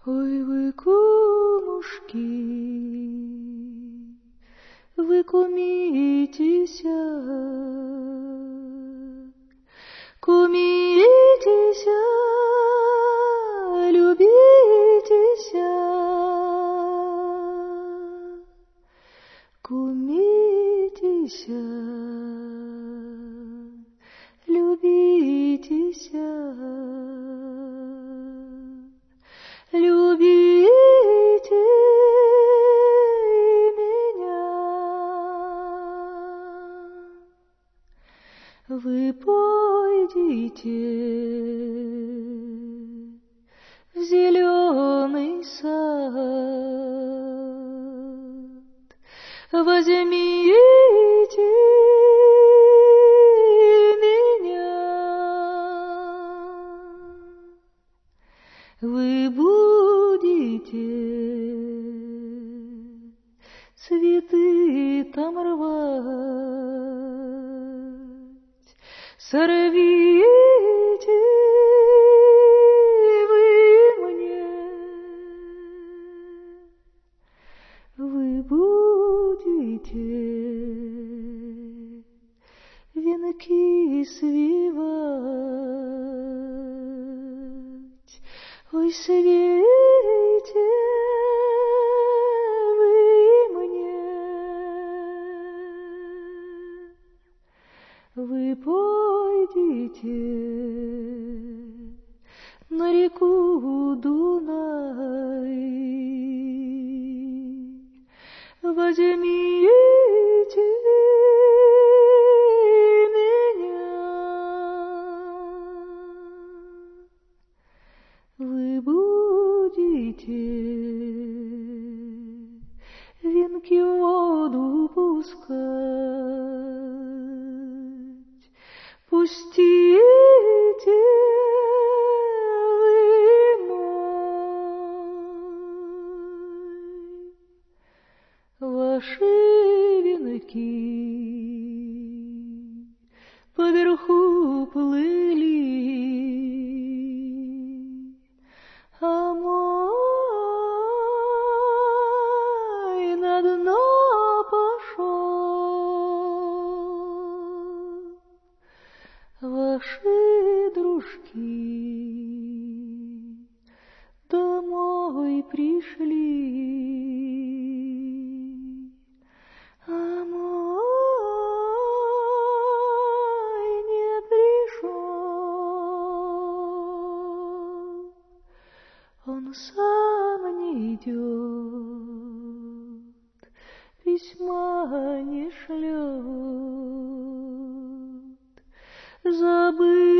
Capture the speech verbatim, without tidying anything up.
Ой, вы, кумушки, вы кумитеся, кумитеся, любитеся, кумитеся, любитеся. Любите меня, вы пойдите в зеленый сад, возьмите меня, вы будете цветы там рвать, сорвите вы мне, вы будете венки свивать. Ой, свейте вы мне, вы пойдите на реку Дунай, возьмите вы будете венки в воду пускать, пустите вы мой ваши венки поверху плыли, а мой на дно пошел. Ваши дружки домой пришли, а мой не пришел. Он сам не идет, письма не шлет, забыл.